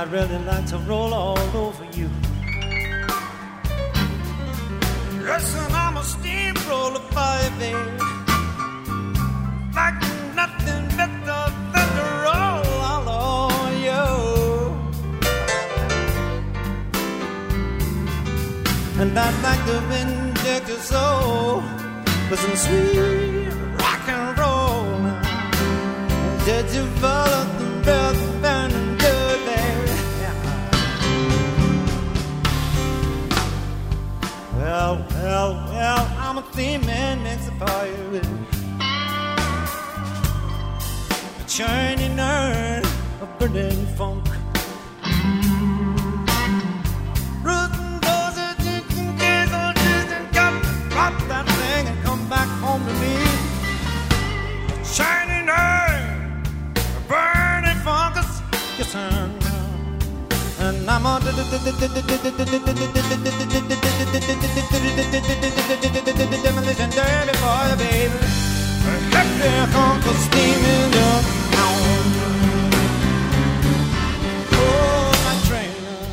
I'd really like to roll all over you. Listen, I'm a steamroller for you, baby. Like nothing better than to roll all over you. And I'd like to inject your soul with some sweet rock and roll. Did you follow the rhythm and do it, baby? Well, I'm a theme man next for you. A Chinese nerd, a burning funk. Rootin' doors, chicken diesel, and got drop that thing and come back home to me. A Chinese nerd, a burning funkus, yes, and I'm on demolition derby for you, baby. Let the conquer steam in your town. Oh, my train.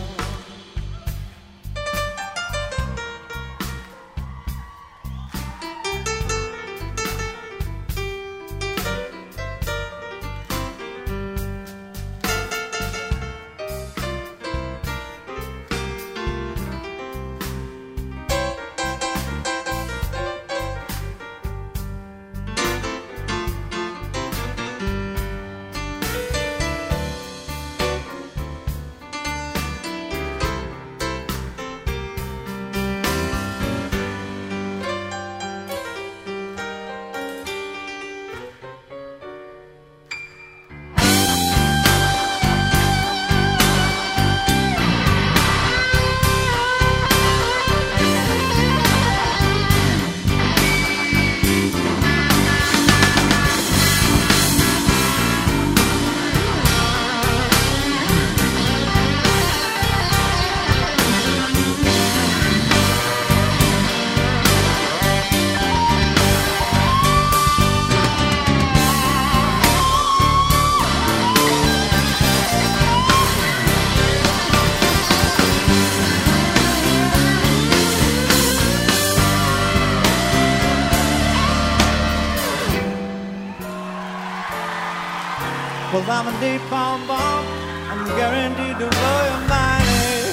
Well, I'm a deep bomb. I'm guaranteed to blow your mind.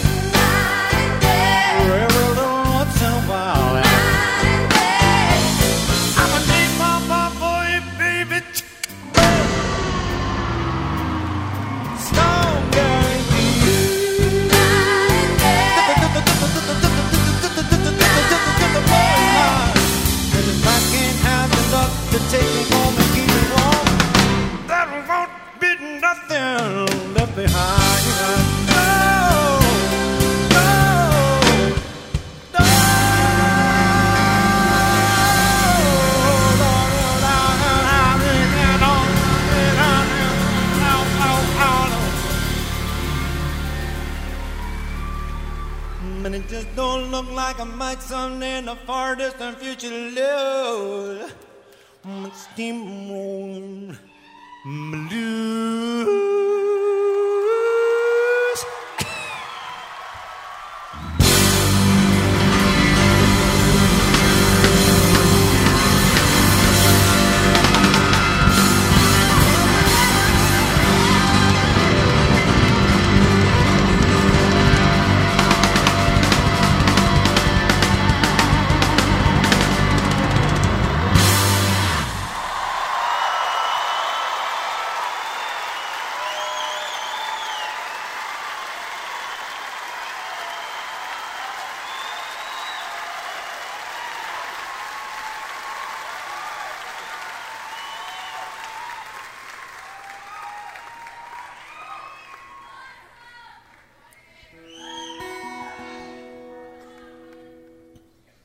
Every little once in a while. I'm a deep bomb for you, baby. Strong guarantee. And if I can't have enough to take me home and keep me warm, that won't be nothing left behind. No, no, no. And it just don't look like I might someday in the far distant future, Lord. Steamroll blue.